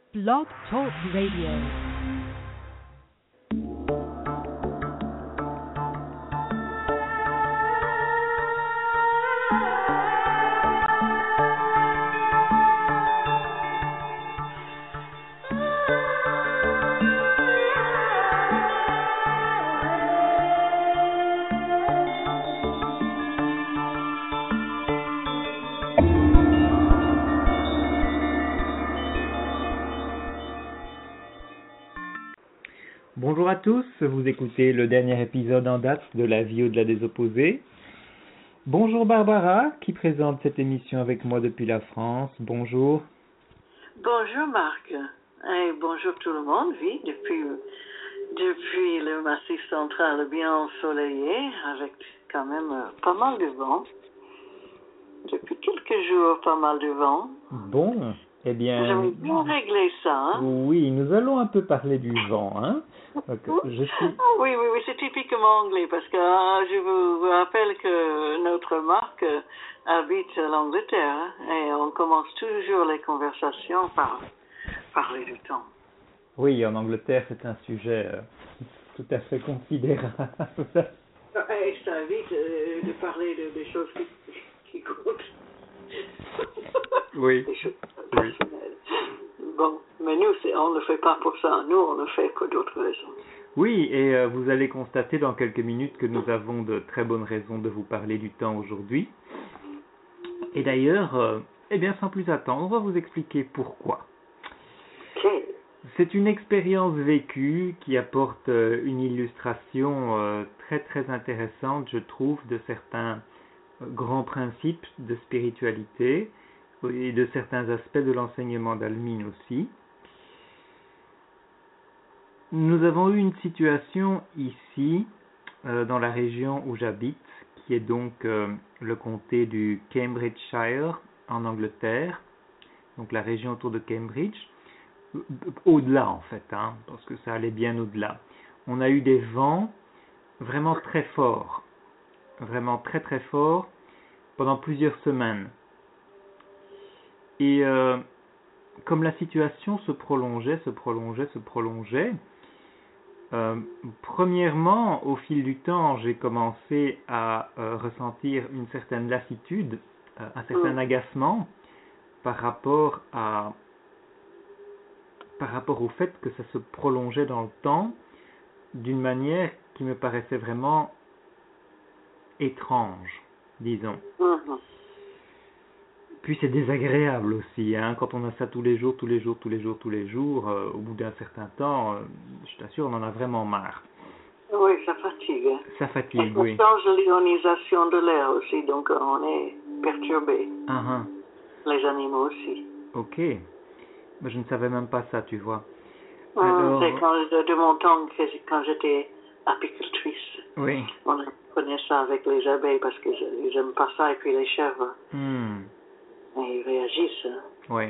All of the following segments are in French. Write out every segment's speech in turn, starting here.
Blog Talk Radio. Bonjour à tous, vous écoutez le dernier épisode en date de La vie au-delà des opposés. Bonjour Barbara, qui présente cette émission avec moi depuis la France. Bonjour. Bonjour Marc, et bonjour tout le monde. Oui, depuis le Massif central bien ensoleillé, avec quand même pas mal de vent. Depuis quelques jours, pas mal de vent. Bon, eh bien... J'avais bien réglé ça, hein? Oui, nous allons un peu parler du vent, hein. Donc, Oui, c'est typiquement anglais, parce que je vous rappelle que notre Marc habite l'Angleterre, hein, et on commence toujours les conversations par parler du temps. Oui, en Angleterre, c'est un sujet tout à fait considérable. Et ça évite de parler des choses qui comptent. Oui. Des choses personnelles. Bon, mais nous, on ne le fait pas pour ça. Nous, on le fait pour d'autres raisons. Oui, et vous allez constater dans quelques minutes que nous avons de très bonnes raisons de vous parler du temps aujourd'hui. Et d'ailleurs, sans plus attendre, on va vous expliquer pourquoi. Okay. C'est une expérience vécue qui apporte une illustration très très intéressante, je trouve, de certains grands principes de spiritualité et de certains aspects de l'enseignement d'Almin aussi. Nous avons eu une situation ici, dans la région où j'habite, qui est donc le comté du Cambridgeshire en Angleterre, donc la région autour de Cambridge, au-delà en fait, hein, parce que ça allait bien au-delà. On a eu des vents vraiment très forts, vraiment très très forts, pendant plusieurs semaines. Et comme la situation se prolongeait, premièrement, au fil du temps, j'ai commencé à ressentir une certaine lassitude, un certain agacement par rapport au fait que ça se prolongeait dans le temps d'une manière qui me paraissait vraiment étrange, disons. Puis c'est désagréable aussi, hein, quand on a ça tous les jours, au bout d'un certain temps, je t'assure, on en a vraiment marre. Oui, ça fatigue. Ça fatigue, oui. Et ça change l'ionisation de l'air aussi, donc on est perturbé. Les animaux aussi. Ok. Mais je ne savais même pas ça, tu vois. Alors... C'est de mon temps, quand j'étais apicultrice. Oui. On prenait ça avec les abeilles parce que j'aime pas ça, et puis les chèvres. Et ils réagissent. Oui.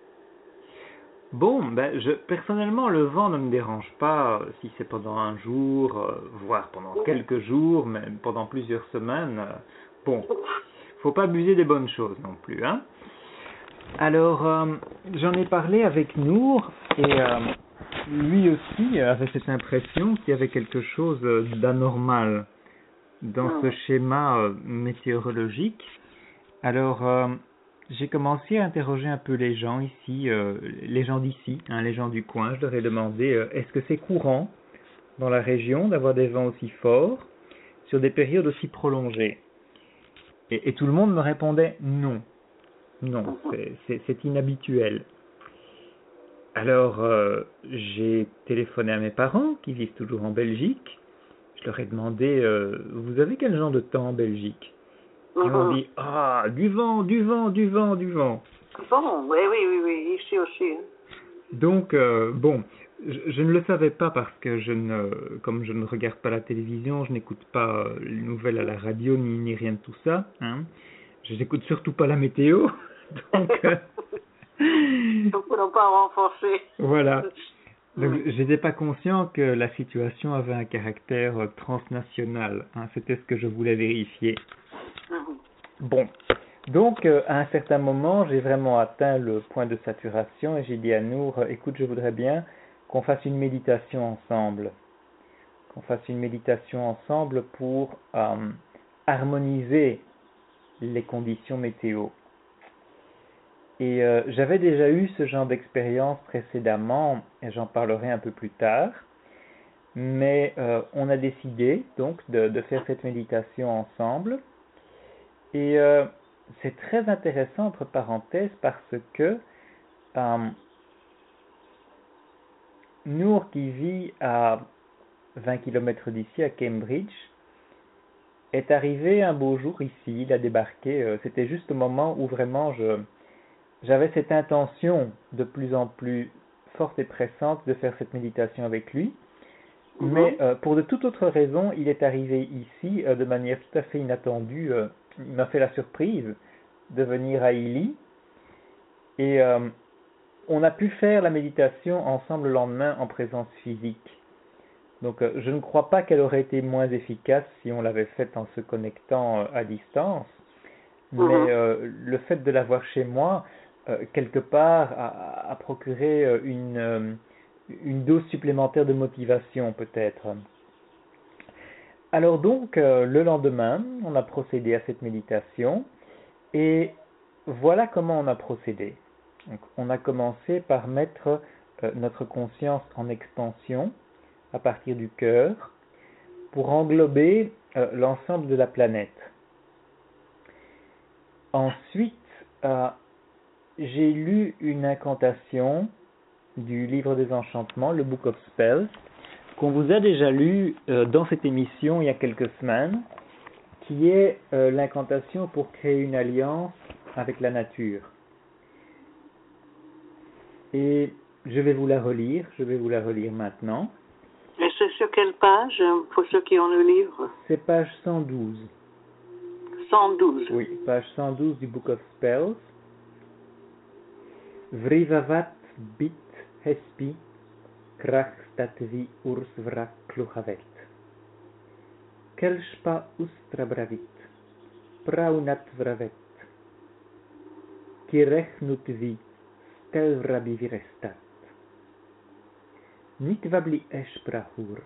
Bon, personnellement, le vent ne me dérange pas si c'est pendant un jour, voire pendant quelques jours, même pendant plusieurs semaines. Bon, faut pas abuser des bonnes choses non plus, hein. Alors, j'en ai parlé avec Nour, et lui aussi avait cette impression qu'il y avait quelque chose d'anormal dans ce schéma météorologique. Alors, j'ai commencé à interroger un peu les gens ici, les gens d'ici, hein, les gens du coin. Je leur ai demandé, est-ce que c'est courant dans la région d'avoir des vents aussi forts sur des périodes aussi prolongées? Et tout le monde me répondait non. Non, c'est inhabituel. Alors, j'ai téléphoné à mes parents qui vivent toujours en Belgique. Je leur ai demandé, vous avez quel genre de temps en Belgique? Ils m'ont dit, du vent. Bon, oui, ici aussi. Hein. Donc, je ne le savais pas parce que comme je ne regarde pas la télévision, je n'écoute pas les nouvelles à la radio ni rien de tout ça. Hein. Je n'écoute surtout pas la météo. Donc, donc on n'a pas renforcé. Voilà. Donc, j'étais pas conscient que la situation avait un caractère transnational. Hein. C'était ce que je voulais vérifier. Bon. Donc, à un certain moment, j'ai vraiment atteint le point de saturation et j'ai dit à Nour, écoute, je voudrais bien qu'on fasse une méditation ensemble. Qu'on fasse une méditation ensemble pour harmoniser les conditions météo. Et j'avais déjà eu ce genre d'expérience précédemment, et j'en parlerai un peu plus tard. Mais on a décidé donc de faire cette méditation ensemble. Et c'est très intéressant, entre parenthèses, parce que Nour, qui vit à 20 km d'ici, à Cambridge, est arrivé un beau jour ici, il a débarqué. C'était juste au moment où vraiment j'avais cette intention de plus en plus forte et pressante de faire cette méditation avec lui. Mais pour de toute autre raison, il est arrivé ici de manière tout à fait inattendue. Il m'a fait la surprise de venir à Ely et on a pu faire la méditation ensemble le lendemain en présence physique. Donc je ne crois pas qu'elle aurait été moins efficace si on l'avait faite en se connectant à distance, mais le fait de l'avoir chez moi, quelque part, a procuré une dose supplémentaire de motivation peut-être. Alors donc, le lendemain, on a procédé à cette méditation et voilà comment on a procédé. Donc, on a commencé par mettre notre conscience en expansion à partir du cœur pour englober l'ensemble de la planète. Ensuite, j'ai lu une incantation du livre des enchantements, le Book of Spells, qu'on vous a déjà lu dans cette émission il y a quelques semaines, qui est l'incantation pour créer une alliance avec la nature. Et je vais vous la relire maintenant. Et c'est sur quelle page, pour ceux qui ont le livre? C'est page 112. 112. Oui, page 112 du Book of Spells. Vrivavat bit hespi krach statvi urs vrak kluhavet. Kelshpa ustra bravit, praunat vravet. Kirechnutvi stelvrabi virestat. Nitvabli eshprahur.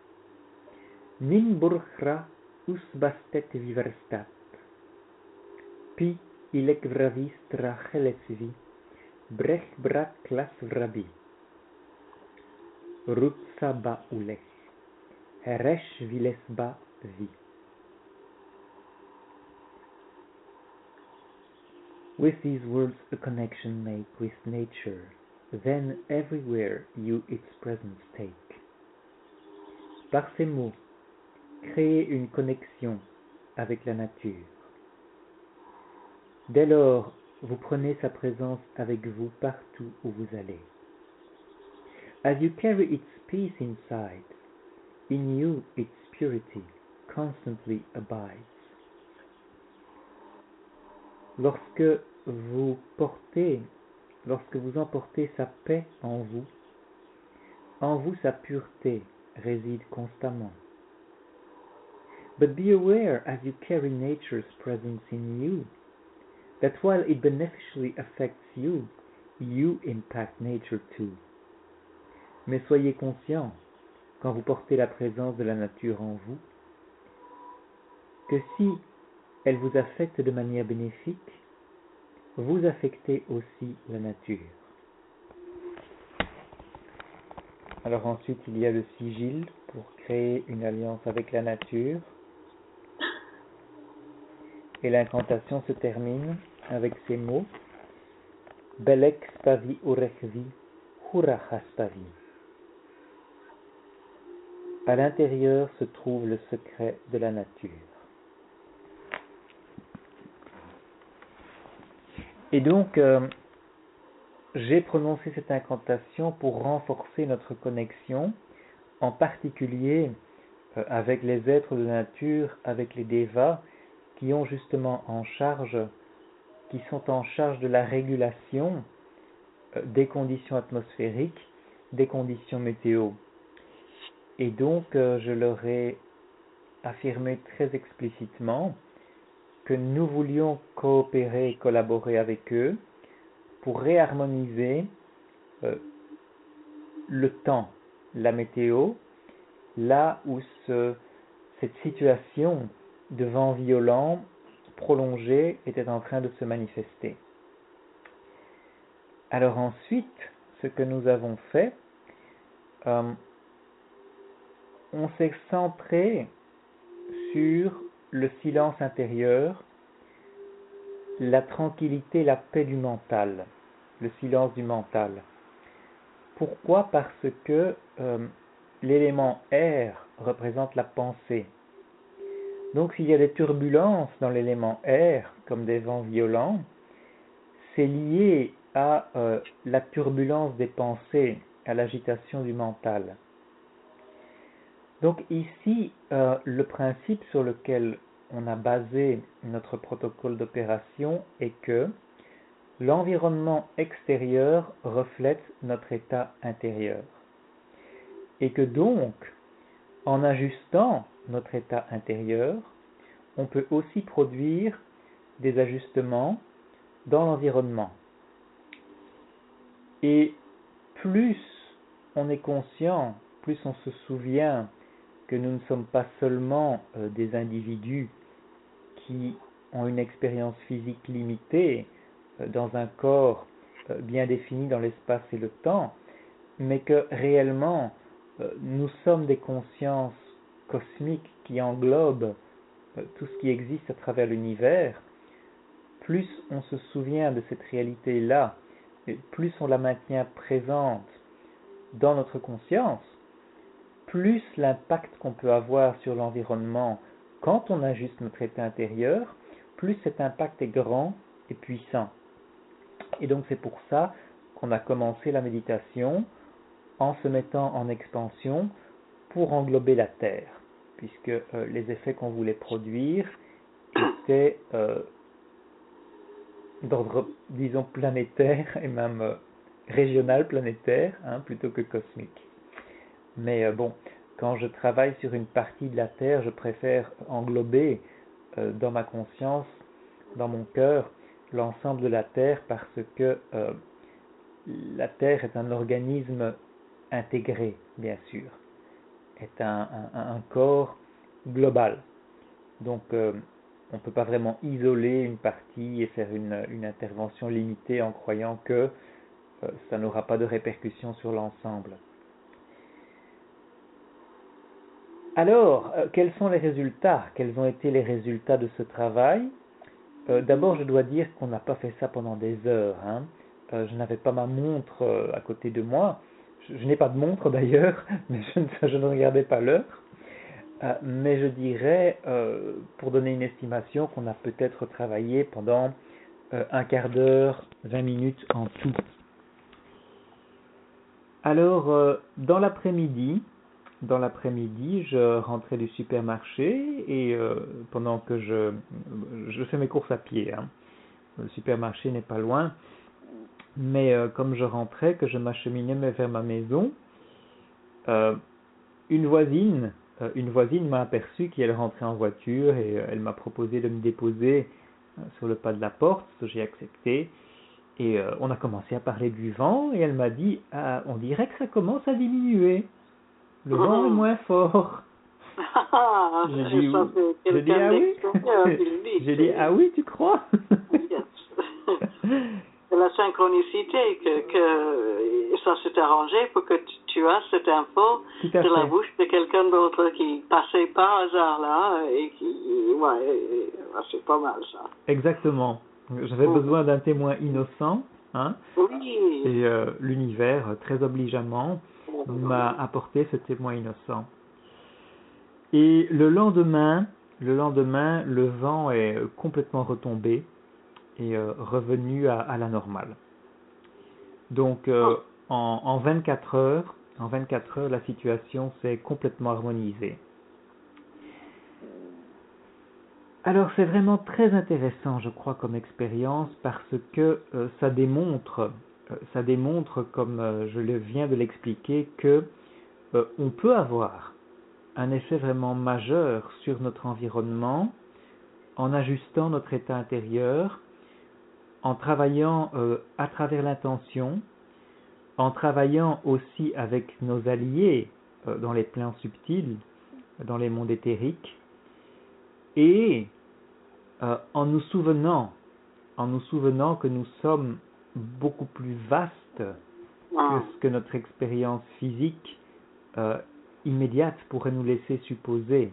Ninburkhra usbastet viverstat. Pi ilek vravistra chelesvi. Brech brak klas vrabi. Rutsa ba ulech. Heresh viles ba vi. With these words a connection make with nature, then everywhere you its presence take. Par ces mots, créez une connexion avec la nature. Dès lors, vous prenez sa présence avec vous partout où vous allez. As you carry its peace inside, in you its purity constantly abides. Lorsque vous emportez sa paix en vous sa pureté réside constamment. But be aware as you carry nature's presence in you, that while it beneficially affects you, you impact nature too. Mais soyez conscient, quand vous portez la présence de la nature en vous, que si elle vous affecte de manière bénéfique, vous affectez aussi la nature. Alors ensuite, il y a le sigil pour créer une alliance avec la nature. Et l'incantation se termine avec ces mots. Belek spavi urechvi, huracha spavi. À l'intérieur se trouve le secret de la nature. Et donc, j'ai prononcé cette incantation pour renforcer notre connexion, en particulier avec les êtres de nature, avec les devas, qui sont en charge de la régulation des conditions atmosphériques, des conditions météo. Et donc, je leur ai affirmé très explicitement que nous voulions coopérer et collaborer avec eux pour réharmoniser le temps, la météo, là où cette situation de vent violent prolongé était en train de se manifester. Alors ensuite, ce que nous avons fait, on s'est centré sur le silence intérieur, la tranquillité, la paix du mental, le silence du mental. Pourquoi ? Parce que l'élément air représente la pensée. Donc s'il y a des turbulences dans l'élément air, comme des vents violents, c'est lié à la turbulence des pensées, à l'agitation du mental. Donc ici, le principe sur lequel on a basé notre protocole d'opération est que l'environnement extérieur reflète notre état intérieur. Et que donc, en ajustant notre état intérieur, on peut aussi produire des ajustements dans l'environnement. Et plus on est conscient, plus on se souvient que nous ne sommes pas seulement des individus qui ont une expérience physique limitée dans un corps bien défini dans l'espace et le temps, mais que réellement nous sommes des consciences cosmiques qui englobent tout ce qui existe à travers l'univers, plus on se souvient de cette réalité-là, et plus on la maintient présente dans notre conscience, plus l'impact qu'on peut avoir sur l'environnement quand on ajuste notre état intérieur, plus cet impact est grand et puissant. Et donc c'est pour ça qu'on a commencé la méditation en se mettant en expansion pour englober la Terre, puisque les effets qu'on voulait produire étaient d'ordre, disons, planétaire et même régional planétaire, plutôt que cosmique. Mais bon, quand je travaille sur une partie de la Terre, je préfère englober dans ma conscience, dans mon cœur, l'ensemble de la Terre parce que la Terre est un organisme intégré, bien sûr, est un corps global. Donc on ne peut pas vraiment isoler une partie et faire une intervention limitée en croyant que ça n'aura pas de répercussions sur l'ensemble. Alors, quels sont les résultats ? Quels ont été les résultats de ce travail ? D'abord, je dois dire qu'on n'a pas fait ça pendant des heures. Je n'avais pas ma montre à côté de moi. Je n'ai pas de montre d'ailleurs, mais je ne regardais pas l'heure. Mais je dirais, pour donner une estimation, qu'on a peut-être travaillé pendant un quart d'heure, 20 minutes en tout. Alors, dans l'après-midi, je rentrais du supermarché et pendant que je fais mes courses à pied, le supermarché n'est pas loin, mais comme je rentrais, que je m'acheminais vers ma maison, une voisine m'a aperçu qu'elle rentrait en voiture et elle m'a proposé de me déposer sur le pas de la porte, ce que j'ai accepté. Et on a commencé à parler du vent et elle m'a dit on dirait que ça commence à diminuer. Le vent est moins fort. J'ai dit ah oui. J'ai dit ah oui, tu crois? C'est la synchronicité que ça s'est arrangé pour que tu as cette info de la bouche de quelqu'un d'autre qui passait par hasard là et qui c'est pas mal ça. Exactement. J'avais besoin d'un témoin innocent, Oui. Et l'univers très obligeamment m'a apporté ce témoin innocent. Et le lendemain, le vent est complètement retombé et revenu à la normale. Donc en 24 heures, la situation s'est complètement harmonisée. Alors c'est vraiment très intéressant, je crois, comme expérience parce que ça démontre, comme je viens de l'expliquer, que on peut avoir un effet vraiment majeur sur notre environnement en ajustant notre état intérieur, en travaillant à travers l'intention, en travaillant aussi avec nos alliés dans les plans subtils, dans les mondes éthériques, et en nous souvenant que nous sommes beaucoup plus vastes que ce que notre expérience physique immédiate pourrait nous laisser supposer.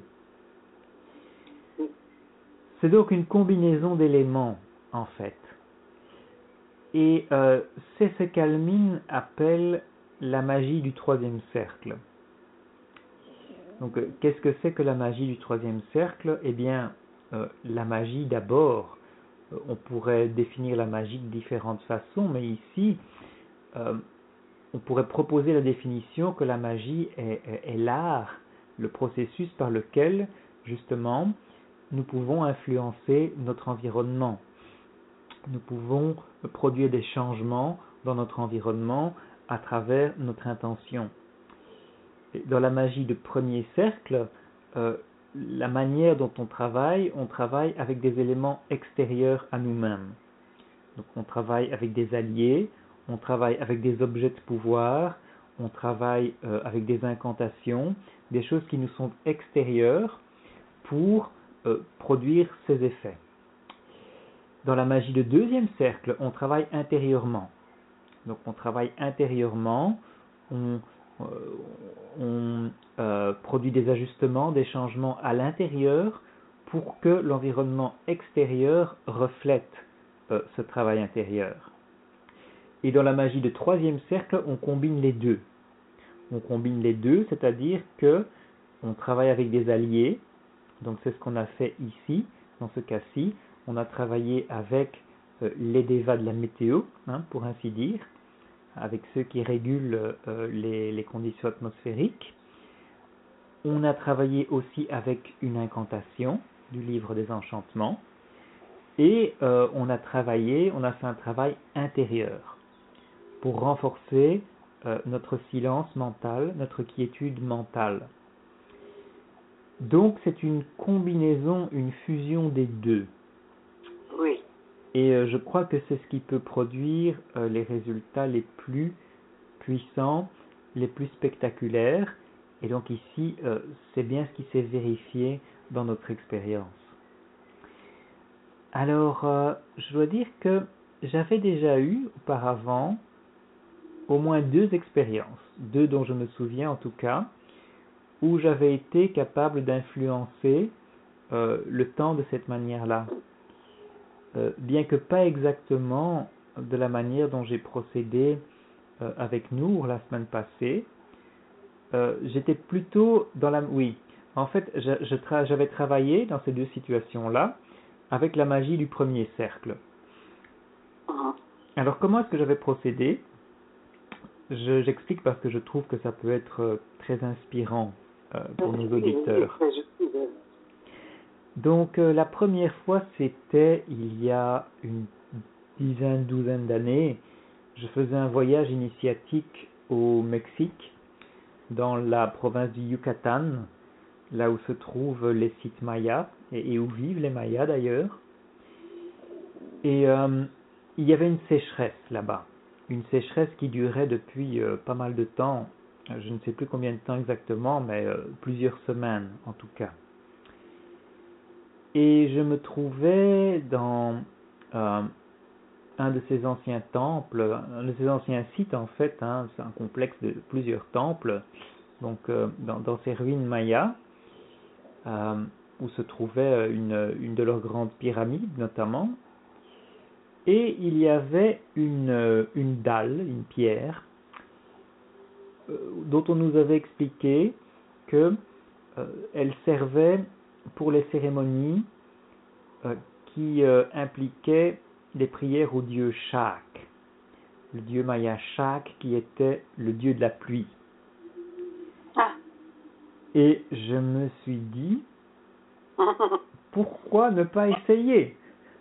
C'est donc une combinaison d'éléments, en fait. Et c'est ce qu'Almin appelle la magie du troisième cercle. Donc, qu'est-ce que c'est que la magie du troisième cercle? Eh bien, la magie d'abord, on pourrait définir la magie de différentes façons, mais ici, on pourrait proposer la définition que la magie est l'art, le processus par lequel, justement, nous pouvons influencer notre environnement. Nous pouvons produire des changements dans notre environnement à travers notre intention. Et dans la magie de premier cercle, la manière dont on travaille avec des éléments extérieurs à nous-mêmes. Donc on travaille avec des alliés, on travaille avec des objets de pouvoir, on travaille avec des incantations, des choses qui nous sont extérieures pour produire ces effets. Dans la magie de deuxième cercle, on travaille intérieurement. Donc on travaille intérieurement, on produit des ajustements, des changements à l'intérieur pour que l'environnement extérieur reflète ce travail intérieur. Et dans la magie de troisième cercle, on combine les deux. On combine les deux, c'est-à-dire que on travaille avec des alliés. Donc c'est ce qu'on a fait ici, dans ce cas-ci. On a travaillé avec les dévas de la météo, pour ainsi dire, avec ceux qui régulent les conditions atmosphériques. On a travaillé aussi avec une incantation du livre des enchantements. Et on a fait un travail intérieur pour renforcer notre silence mental, notre quiétude mentale. Donc c'est une combinaison, une fusion des deux. Oui. Et je crois que c'est ce qui peut produire les résultats les plus puissants, les plus spectaculaires. Et donc ici, c'est bien ce qui s'est vérifié dans notre expérience. Alors, je dois dire que j'avais déjà eu auparavant au moins 2 expériences, 2 dont je me souviens en tout cas, où j'avais été capable d'influencer le temps de cette manière-là. Bien que pas exactement de la manière dont j'ai procédé avec Nour la semaine passée, j'étais plutôt dans la... Oui, en fait, j'avais travaillé dans ces 2 situations-là avec la magie du premier cercle. Alors, comment est-ce que j'avais procédé? J'explique parce que je trouve que ça peut être très inspirant pour nos auditeurs. Donc, la première fois, c'était il y a une douzaine d'années. Je faisais un voyage initiatique au Mexique, dans la province du Yucatan, là où se trouvent les sites mayas, et où vivent les mayas d'ailleurs. Et il y avait une sécheresse là-bas. Une sécheresse qui durait depuis pas mal de temps, je ne sais plus combien de temps exactement, mais plusieurs semaines en tout cas. Et je me trouvais dans un de ces anciens temples, un de ces anciens sites en fait, c'est un complexe de plusieurs temples, donc dans ces ruines mayas, où se trouvait une de leurs grandes pyramides notamment. Et il y avait une dalle, une pierre, dont on nous avait expliqué que elle servait pour les cérémonies qui impliquaient les prières au dieu Shak, le dieu maya Shak qui était le dieu de la pluie. Et je me suis dit, pourquoi ne pas essayer?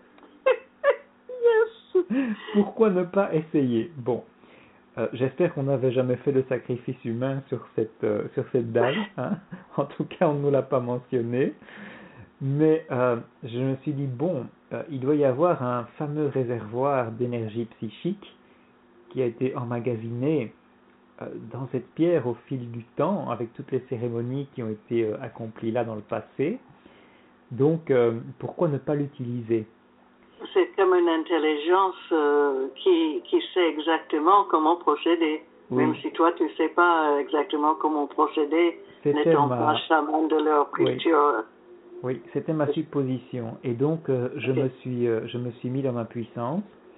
Pourquoi ne pas essayer? Bon, j'espère qu'on n'avait jamais fait de sacrifice humain sur cette dalle. En tout cas, on ne nous l'a pas mentionné. Mais je me suis dit, bon, il doit y avoir un fameux réservoir d'énergie psychique qui a été emmagasiné dans cette pierre au fil du temps, avec toutes les cérémonies qui ont été accomplies là dans le passé. Donc, pourquoi ne pas l'utiliser? C'est comme une intelligence qui sait exactement comment procéder. Oui. Même si toi, tu ne sais pas exactement comment procéder, n'étant pas chaman de leur culture. Oui, c'était ma supposition. Et donc, je me suis mis dans ma puissance.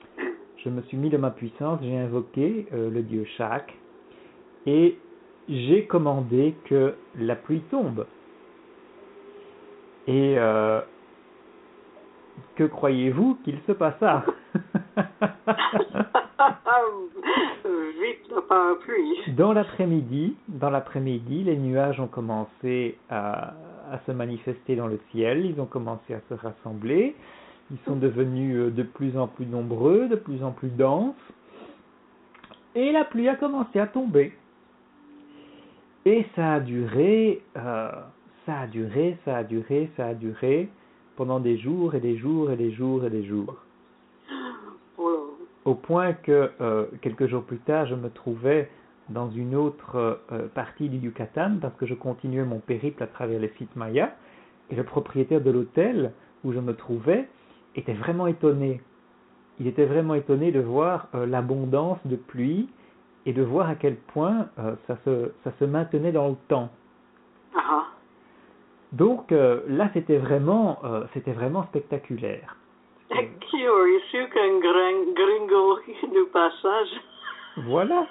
J'ai invoqué le dieu Shak et j'ai commandé que la pluie tombe. Et que croyez-vous qu'il se passa? Vite le parapluie. Dans l'après-midi, les nuages ont commencé à se manifester dans le ciel, ils ont commencé à se rassembler, ils sont devenus de plus en plus nombreux, de plus en plus denses, et la pluie a commencé à tomber. Et ça a duré pendant des jours et des jours et des jours et des jours. Au point que quelques jours plus tard, je me trouvais dans une autre partie du Yucatan parce que je continuais mon périple à travers les sites mayas et le propriétaire de l'hôtel où je me trouvais était vraiment étonné. Il était vraiment étonné de voir l'abondance de pluie et de voir à quel point ça se maintenait dans le temps. Uh-huh. Donc là, c'était vraiment spectaculaire. Qui aurait su qu'un gringo du passage? Voilà.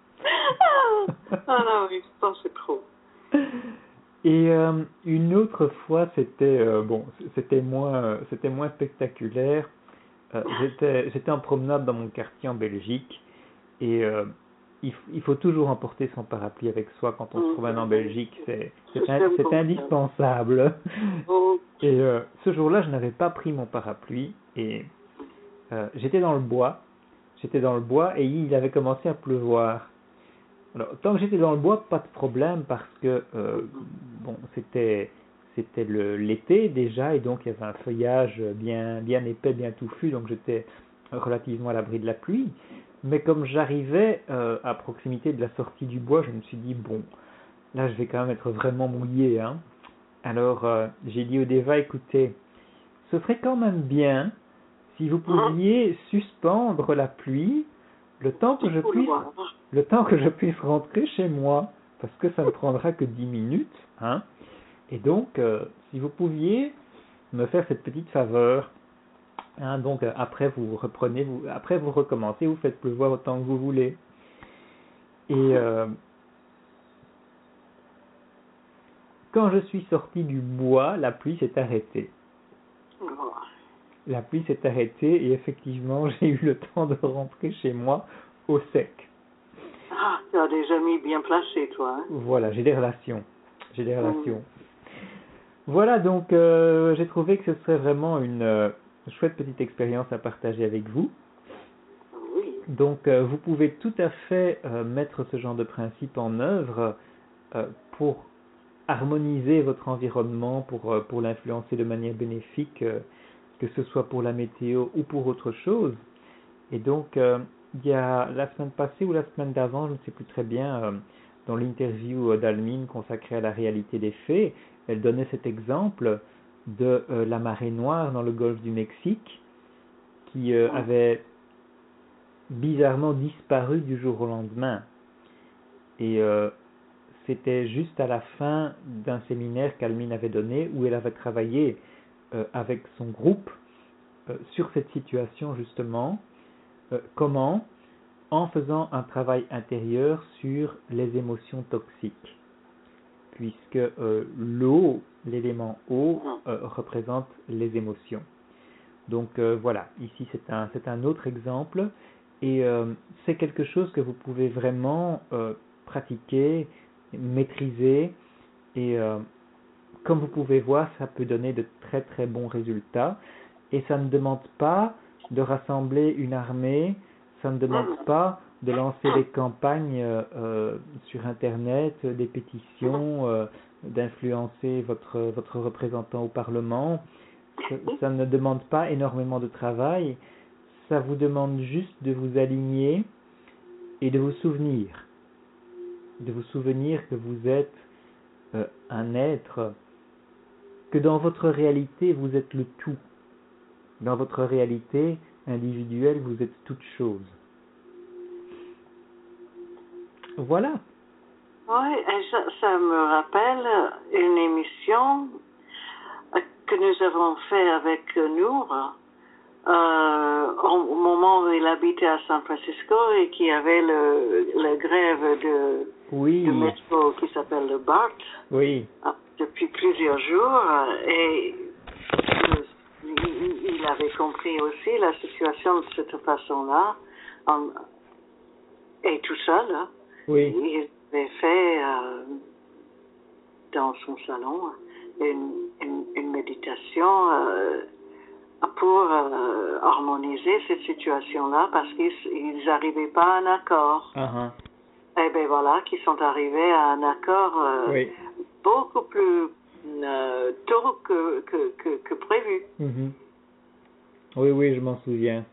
Ah non, ça c'est trop. Et une autre fois, c'était moins spectaculaire. J'étais en promenade dans mon quartier en Belgique et il faut toujours emporter son parapluie avec soi quand on se promène en Belgique. C'est indispensable. Et ce jour-là, je n'avais pas pris mon parapluie et j'étais dans le bois et il avait commencé à pleuvoir. Alors, tant que j'étais dans le bois, pas de problème parce que c'était l'été déjà et donc il y avait un feuillage bien épais, bien touffu, donc j'étais relativement à l'abri de la pluie. Mais comme j'arrivais à proximité de la sortie du bois, je me suis dit bon, là je vais quand même être vraiment mouillé, hein. Alors j'ai dit au Deva, écoutez, ce serait quand même bien si vous pouviez suspendre la pluie le temps que je puisse rentrer chez moi, parce que ça ne prendra que 10 minutes, hein. Et donc, si vous pouviez me faire cette petite faveur, hein, donc après vous recommencez, vous faites pleuvoir autant que vous voulez. Et quand je suis sorti du bois, la pluie s'est arrêtée. La pluie s'est arrêtée et effectivement, j'ai eu le temps de rentrer chez moi au sec. Ah, tu as des amis bien placés, toi. Hein? Voilà, j'ai des relations. Voilà, donc j'ai trouvé que ce serait vraiment une chouette petite expérience à partager avec vous. Oui. Donc vous pouvez tout à fait mettre ce genre de principe en œuvre pour harmoniser votre environnement, pour l'influencer de manière bénéfique, que ce soit pour la météo ou pour autre chose. Et donc, il y a la semaine passée ou la semaine d'avant, je ne sais plus très bien, dans l'interview d'Almine consacrée à la réalité des faits, elle donnait cet exemple de la marée noire dans le golfe du Mexique qui avait bizarrement disparu du jour au lendemain. Et c'était juste à la fin d'un séminaire qu'Almine avait donné où elle avait travaillé avec son groupe sur cette situation justement. Comment? En faisant un travail intérieur sur les émotions toxiques, puisque l'eau, l'élément eau, représente les émotions. Donc voilà, ici c'est un autre exemple, et c'est quelque chose que vous pouvez vraiment pratiquer, maîtriser, et comme vous pouvez voir, ça peut donner de très très bons résultats, et ça ne demande pas de rassembler une armée, ça ne demande pas de lancer des campagnes sur Internet, des pétitions, d'influencer votre représentant au Parlement. Ça ne demande pas énormément de travail. Ça vous demande juste de vous aligner et de vous souvenir. De vous souvenir que vous êtes un être, que dans votre réalité, vous êtes le tout. Dans votre réalité individuelle, vous êtes toute chose. Voilà. Oui, et ça me rappelle une émission que nous avons fait avec Nour au moment où il habitait à San Francisco et qu'il y avait la grève du métro qui s'appelle le BART depuis plusieurs jours et il avait compris aussi la situation de cette façon-là et tout seul. Il avait fait dans son salon une méditation pour harmoniser cette situation-là parce qu'ils n'arrivaient pas à un accord. Et bien voilà, qu'ils sont arrivés à un accord beaucoup plus tôt que prévu. Oui, je m'en souviens.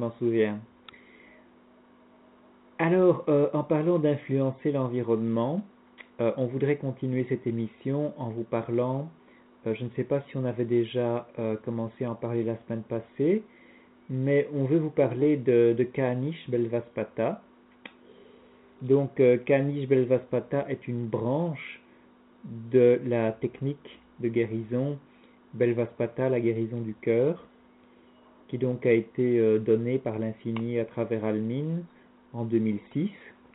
Alors, en parlant d'influencer l'environnement, on voudrait continuer cette émission en vous parlant, je ne sais pas si on avait déjà commencé à en parler la semaine passée, mais on veut vous parler de Kanish Belvaspata. Donc, Kanish Belvaspata est une branche de la technique de guérison Belvaspata, la guérison du cœur, qui donc a été donnée par l'infini à travers Almin en 2006.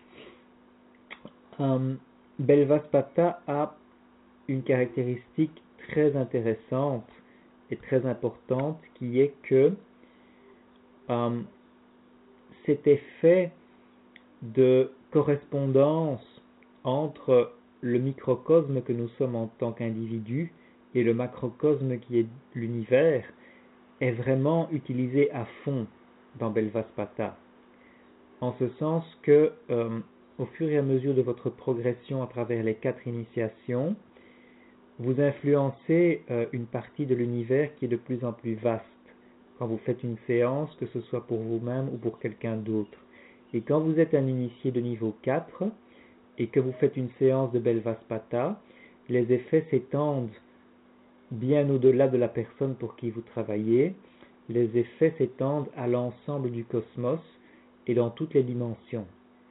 Belvaspata a une caractéristique très intéressante et très importante qui est que cet effet de correspondance entre le microcosme que nous sommes en tant qu'individu et le macrocosme qui est l'univers est vraiment utilisé à fond dans Belvaspata, en ce sens que au fur et à mesure de votre progression à travers les 4 initiations, vous influencez une partie de l'univers qui est de plus en plus vaste quand vous faites une séance, que ce soit pour vous-même ou pour quelqu'un d'autre. Et quand vous êtes un initié de niveau 4 et que vous faites une séance de Belvaspata, les effets s'étendent bien au-delà de la personne pour qui vous travaillez. Les effets s'étendent à l'ensemble du cosmos et dans toutes les dimensions.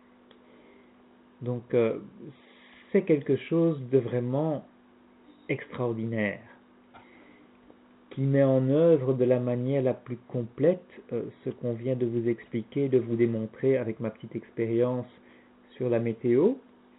Donc, c'est quelque chose de vraiment extraordinaire, qui met en œuvre de la manière la plus complète ce qu'on vient de vous expliquer, de vous démontrer avec ma petite expérience sur la météo.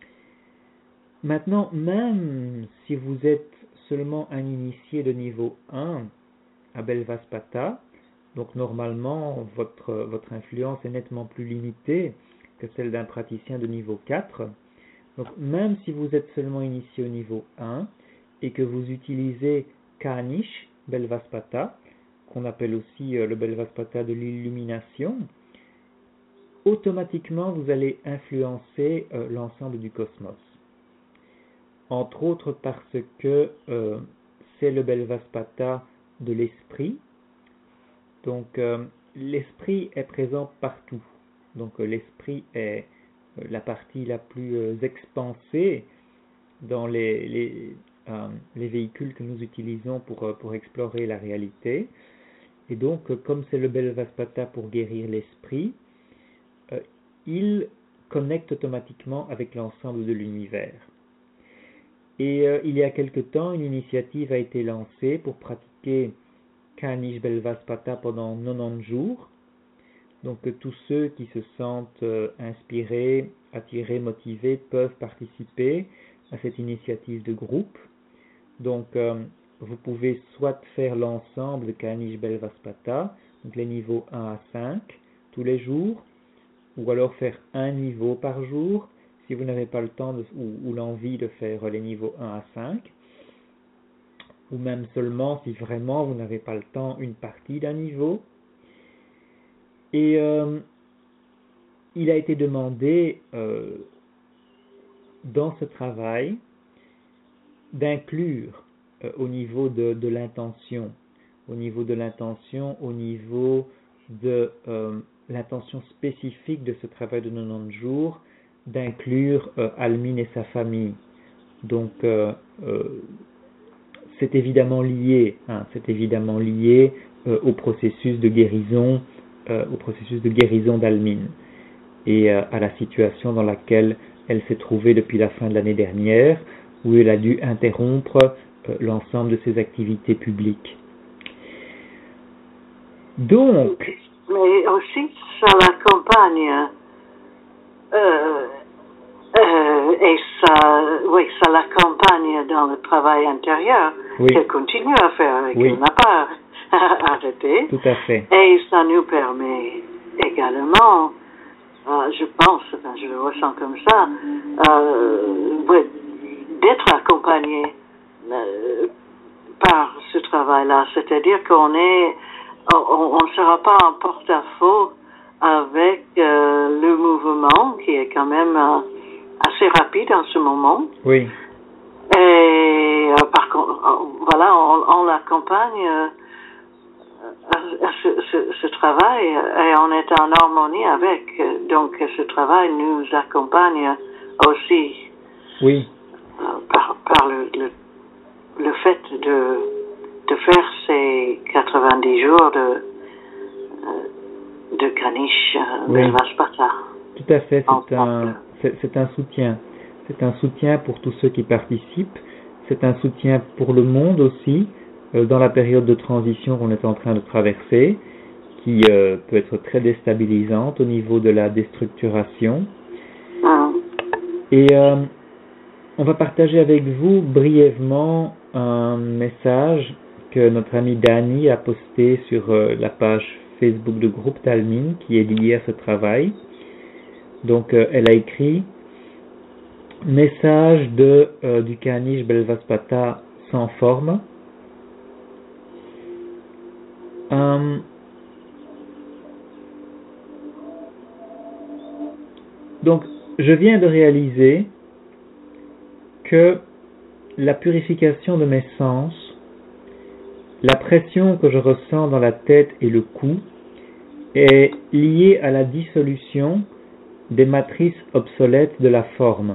Maintenant, même si vous êtes seulement un initié de niveau 1 à Belvaspata, donc normalement votre influence est nettement plus limitée que celle d'un praticien de niveau 4. Donc même si vous êtes seulement initié au niveau 1 et que vous utilisez Kanish Belvaspata, qu'on appelle aussi le Belvaspata de l'illumination, automatiquement vous allez influencer l'ensemble du cosmos. Entre autres parce que c'est le Belvaspata de l'esprit. Donc l'esprit est présent partout. Donc l'esprit est la partie la plus expansée dans les véhicules que nous utilisons pour explorer la réalité. Et donc, comme c'est le Belvaspata pour guérir l'esprit, il connecte automatiquement avec l'ensemble de l'univers. Et il y a quelque temps, une initiative a été lancée pour pratiquer Kanish Belvaspata pendant 90 jours. Donc tous ceux qui se sentent inspirés, attirés, motivés peuvent participer à cette initiative de groupe. Donc vous pouvez soit faire l'ensemble de Kanish Belvaspata, donc les niveaux 1 à 5 tous les jours, ou alors faire un niveau par jour si vous n'avez pas le temps ou l'envie de faire les niveaux 1 à 5, ou même seulement si vraiment vous n'avez pas le temps une partie d'un niveau. Et il a été demandé dans ce travail d'inclure au niveau de l'intention, au niveau de l'intention spécifique de ce travail de 90 jours, d'inclure Almin et sa famille. Donc c'est évidemment lié au processus de guérison, d'Almin et à la situation dans laquelle elle s'est trouvée depuis la fin de l'année dernière, où elle a dû interrompre l'ensemble de ses activités publiques. Donc, mais aussi ça l'accompagne et ça l'accompagne dans le travail intérieur qu'elle continue à faire et qu'elle n'a pas arrêté. Tout à fait. Et ça nous permet également, je pense, je le ressens comme ça, d'être accompagné par ce travail-là. C'est-à-dire qu'on ne sera pas en porte-à-faux avec le mouvement qui est quand même assez rapide en ce moment. Oui. Et par contre, voilà, on l'accompagne à ce travail et on est en harmonie avec. Donc ce travail nous accompagne aussi. Oui. Par le fait de faire ces 90 jours de Ganesh Belvaspata. Tout à fait, c'est un soutien. C'est un soutien pour tous ceux qui participent. C'est un soutien pour le monde aussi, dans la période de transition qu'on est en train de traverser, qui peut être très déstabilisante au niveau de la déstructuration. Et on va partager avec vous brièvement un message que notre amie Dani a posté sur la page Facebook de groupe d'Almin qui est liée à ce travail. Donc elle a écrit « Message du Ganesh Belvaspata sans forme ». Donc je viens de réaliser que la purification de mes sens, la pression que je ressens dans la tête et le cou est liée à la dissolution des matrices obsolètes de la forme.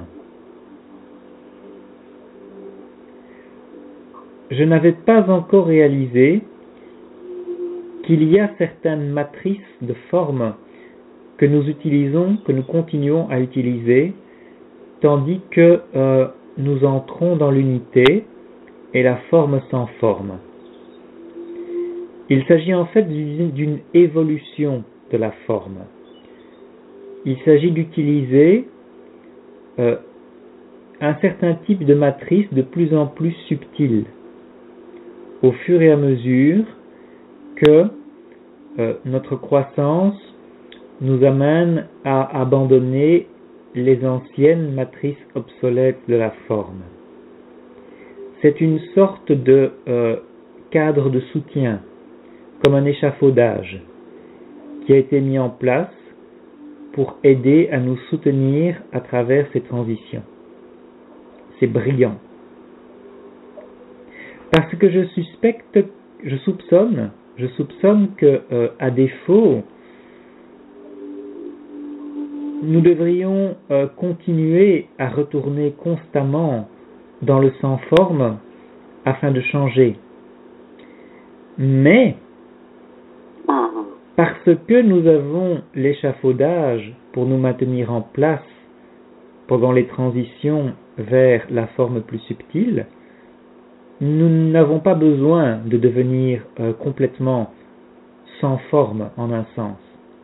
Je n'avais pas encore réalisé qu'il y a certaines matrices de forme que nous utilisons, que nous continuons à utiliser, tandis que nous entrons dans l'unité et la forme sans forme. Il s'agit en fait d'une évolution de la forme. Il s'agit d'utiliser un certain type de matrice de plus en plus subtile au fur et à mesure que notre croissance nous amène à abandonner les anciennes matrices obsolètes de la forme. C'est une sorte de cadre de soutien, comme un échafaudage, qui a été mis en place pour aider à nous soutenir à travers ces transitions. C'est brillant. Parce que je soupçonne que, à défaut, nous devrions continuer à retourner constamment dans le sans forme afin de changer. Mais, parce que nous avons l'échafaudage pour nous maintenir en place pendant les transitions vers la forme plus subtile, nous n'avons pas besoin de devenir complètement sans forme en un sens.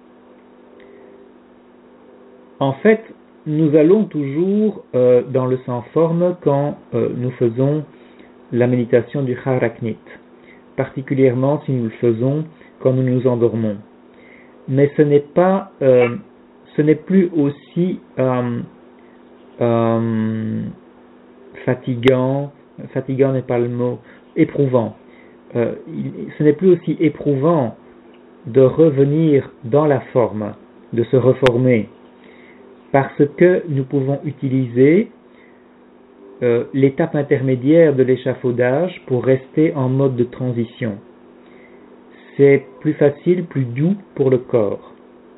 En fait, nous allons toujours dans le sans forme quand nous faisons la méditation du Haraknit, particulièrement si nous le faisons quand nous nous endormons. Mais ce n'est plus aussi fatigant n'est pas le mot, éprouvant. Ce n'est plus aussi éprouvant de revenir dans la forme, de se reformer, parce que nous pouvons utiliser l'étape intermédiaire de l'échafaudage pour rester en mode de transition. C'est plus facile, plus doux pour le corps.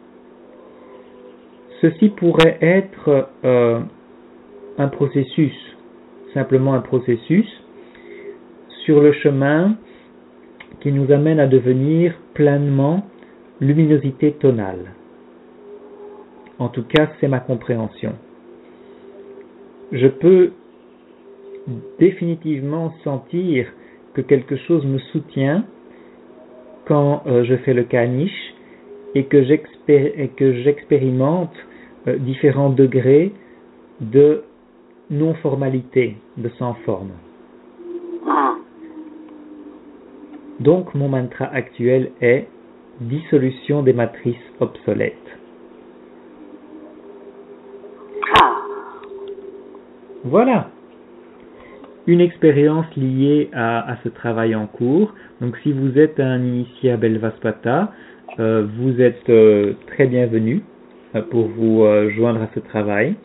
Ceci pourrait être un processus, simplement un processus, sur le chemin qui nous amène à devenir pleinement luminosité tonale. En tout cas, c'est ma compréhension. Je peux définitivement sentir que quelque chose me soutient quand je fais le Kanish et que j'expérimente différents degrés de non-formalité, de sans forme. Donc mon mantra actuel est dissolution des matrices obsolètes. Voilà, une expérience liée à ce travail en cours. Donc si vous êtes un initié à Belvaspata, vous êtes très bienvenu pour vous joindre à ce travail.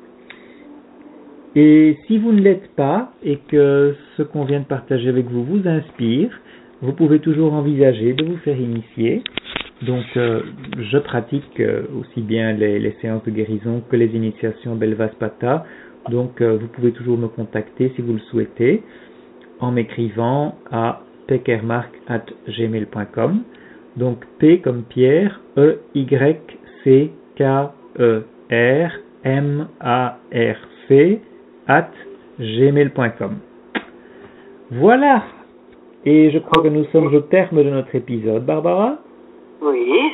Et si vous ne l'êtes pas et que ce qu'on vient de partager avec vous vous inspire, vous pouvez toujours envisager de vous faire initier. Donc je pratique aussi bien les séances de guérison que les initiations Belvaspata. Donc vous pouvez toujours me contacter si vous le souhaitez en m'écrivant à pekermark@gmail.com. Donc P comme Pierre, EYCKERMARC @gmail.com. Voilà. Et je crois que nous sommes au terme de notre épisode, Barbara. Oui.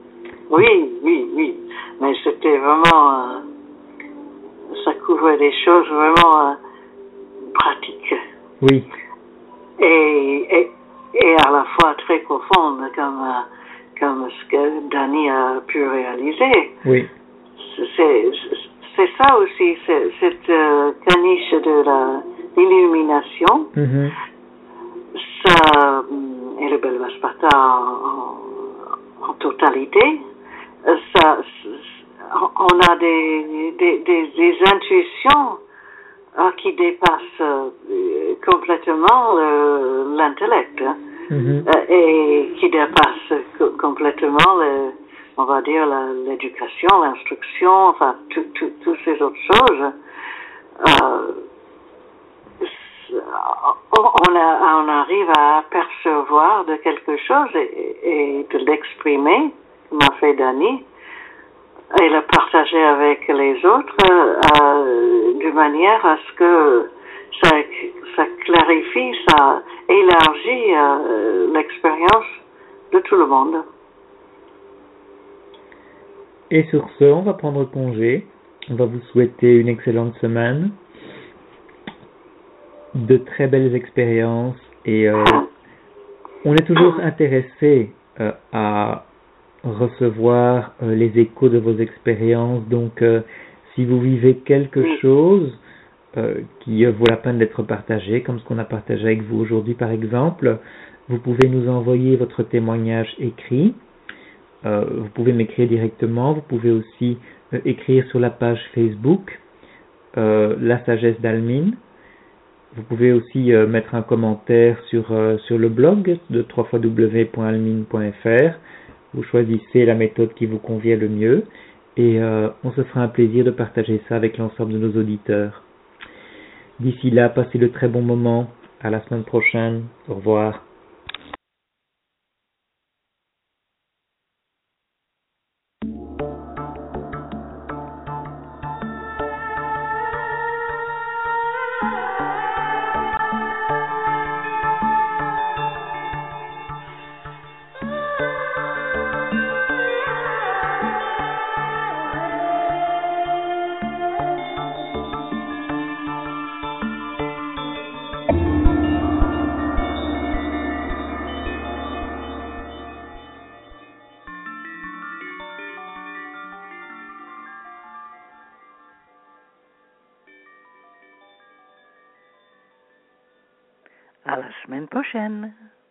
Mais c'était vraiment... ça couvrait des choses vraiment pratiques. Oui. Et à la fois très profondes, comme ce que Danny a pu réaliser. Oui. C'est ça aussi, cette caniche de l'illumination. Mm-hmm. Ça, et le Belvaspata en totalité, ça, on a des intuitions qui dépassent complètement l'intellect, Mm-hmm. et qui dépassent complètement, on va dire, l'éducation, l'instruction, enfin, toutes ces autres choses. On arrive à percevoir de quelque chose et de l'exprimer, comme a fait Danny, et le partager avec les autres de manière à ce que ça clarifie, ça élargit l'expérience de tout le monde. Et sur ce, on va prendre congé. On va vous souhaiter une excellente semaine, de très belles expériences et on est toujours intéressé à recevoir les échos de vos expériences. Donc si vous vivez quelque chose qui vaut la peine d'être partagé, comme ce qu'on a partagé avec vous aujourd'hui par exemple, vous pouvez nous envoyer votre témoignage écrit. Vous pouvez m'écrire directement, vous pouvez aussi écrire sur la page Facebook La Sagesse d'Almin. Vous pouvez aussi mettre un commentaire sur le blog de www.almin.fr. Vous choisissez la méthode qui vous convient le mieux et on se fera un plaisir de partager ça avec l'ensemble de nos auditeurs. D'ici là, passez de très bons moments. À la semaine prochaine. Au revoir. À la semaine prochaine.